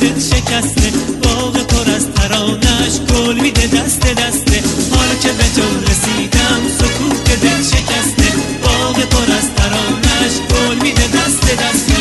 دل شکسته، باغ پر از ترانش گل میده دست دسته. حالا که به تو رسیدم سکوت دل شکسته، باغ پر از ترانش گل میده دست دسته.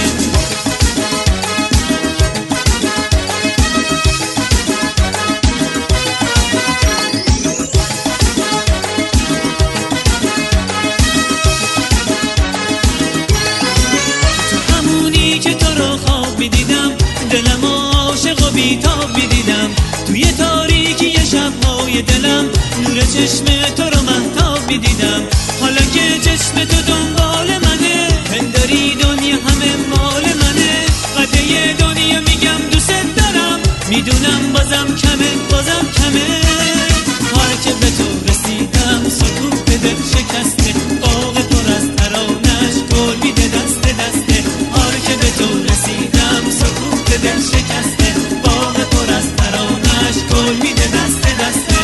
دلم عاشق و بیتاب میدیدم، توی تاریکی شب‌های دلم نور چشم تو رو مهتاب میدیدم. حالا که چشم تو دنبال منه، پنداری دنیا همه مال منه. قطعه دنیا میگم دوست دارم، میدونم بازم کمه بازم کمه. حالا که به تو رسیدم سکوت دل شکسته، باغ پر از ترانش گل میده دست دسته. حالا که به تو رسیدم سکوت دل شکسته، باغ پر از ترانش گل میده دست دسته.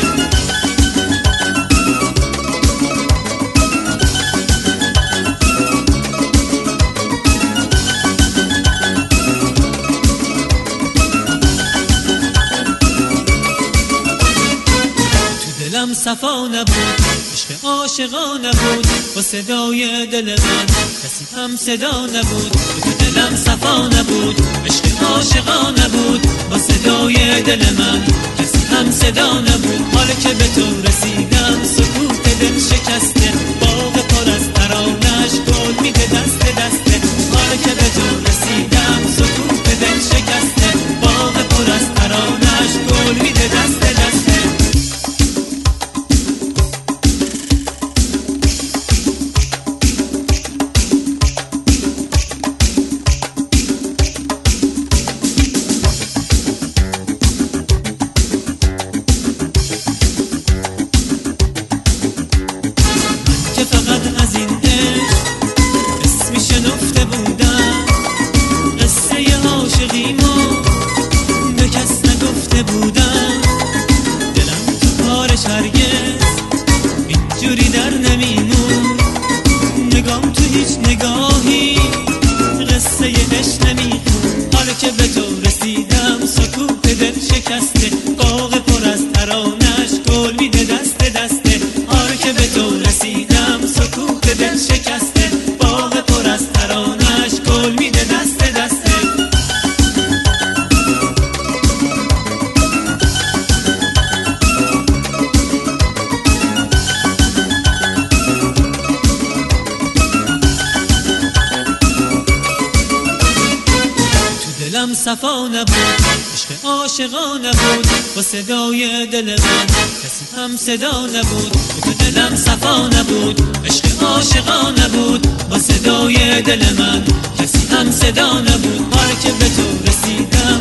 دلم صفا نبود، عشق عاشقانه بود، با صدای دل من کسی هم صدا نبود. تو دلم صفا نبود، عشق عاشقانه بود، با صدای دل من کسی هم صدا نبود. حالا که به تو رسیدم سکوت دل شکسته، باغ پر از ترانش گل میده دست دسته. حالا که به تو رسیدم سکوت دل شکسته، باغ پر از ترانش گل میده دست دسته. اینجوری در نمیمون نگام تو هیچ نگاهی، قصه عشق نمیخون. حالا که به تو رسیدم سکوت دل شکسته، باغ پر از ترانش گل میده دست دسته. حالا که به تو رسیدم سکوت دل شکسته، باغ پر از ترانش گل میده دست دسته. دلم صفا نبود، عشق عاشقانه بود، با صدای دل من کسی هم صدا نبود. تو دلم صفا نبود، عشق عاشقانه بود، با صدای دل من کسی هم صدا نبود. حالا که به تو رسیدم